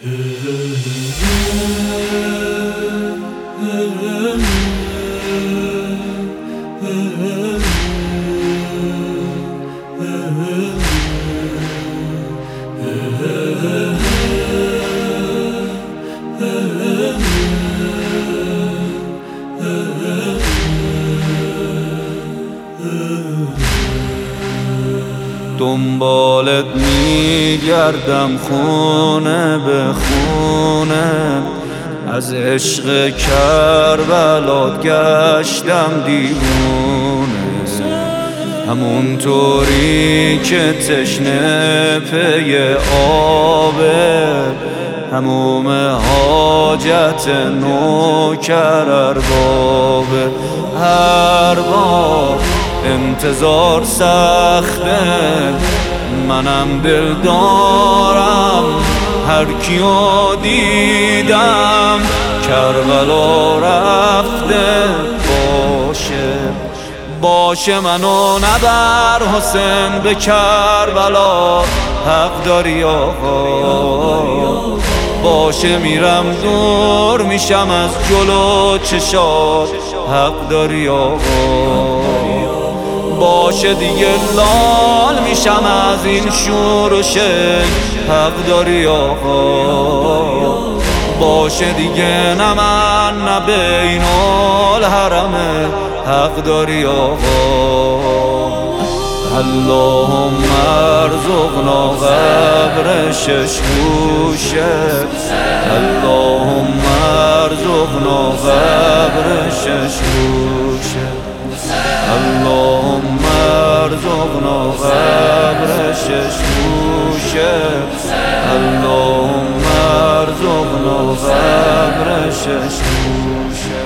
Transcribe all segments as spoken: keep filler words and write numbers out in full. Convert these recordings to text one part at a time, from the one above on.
دنبالت میگردم خونه به خونه، از عشق کربلات گشتم دیوونه. همونطوری که تشنه پی آبه، هموم حاجت نوکر اربابه. هر بار انتظار سخته، منم دل دارم هر کیو دیدم کربلا رفته. باشه باشه منو نبر حسین به کربلا، حق داری آقا. باشه میرم دور میشم از جلو چشات، حق داری آقا. باشه دیگه لال میشم از این شور و شک، حق داری آقا. باشه دیگه نه من نه بین الحرمه، حق داری آقا. اللهم ارزقنا قبر شش گوشه، اللهم ارزقنا قبر شش گوشه، اللهم ارزقنا قبر شش گوشه، اللهم ارزقنا قبر شش گوشه.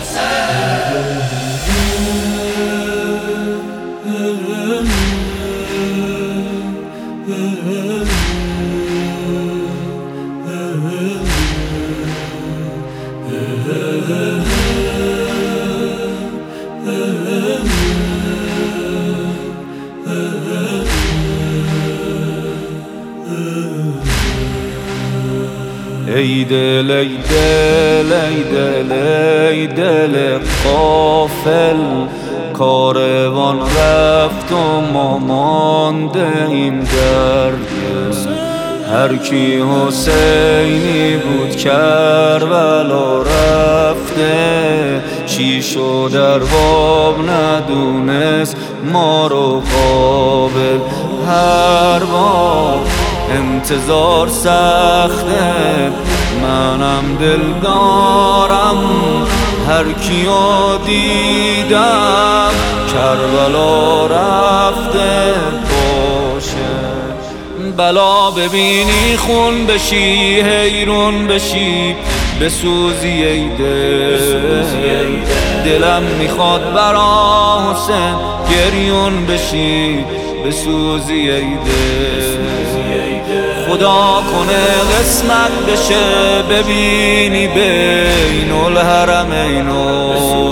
ای دل ای دل ای دل ای دل غافل، کاروان رفت و ما مانده ایم در دل. هر کی حسینی بود کربلا رفته، چی شد ارباب ندونست ما رو قابل. هر بار انتظار سخته، منم دل دارم هر کیو دیدم کربلا رفته. باشه بلا ببینی خون بشی حیرون بشی، بسوزی ای دل. دلم میخواد برا حسین گریون بشی، بسوزی ای دل. خدا کنه قسمت بشه ببینی بین الحرمینو،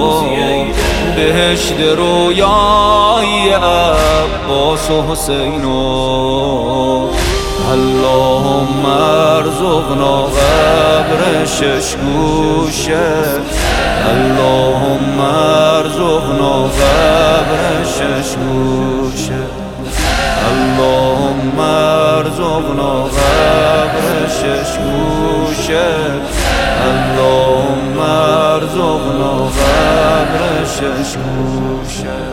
بهشت رویای عباس و حسینو. اللهم ارزقنا قبر شش گوشه، اللهم ارزقنا قبر شش گوشه، اللهم ارزقنا قبر شش گوشه، اللهم ارزقنا قبر شش گوشه.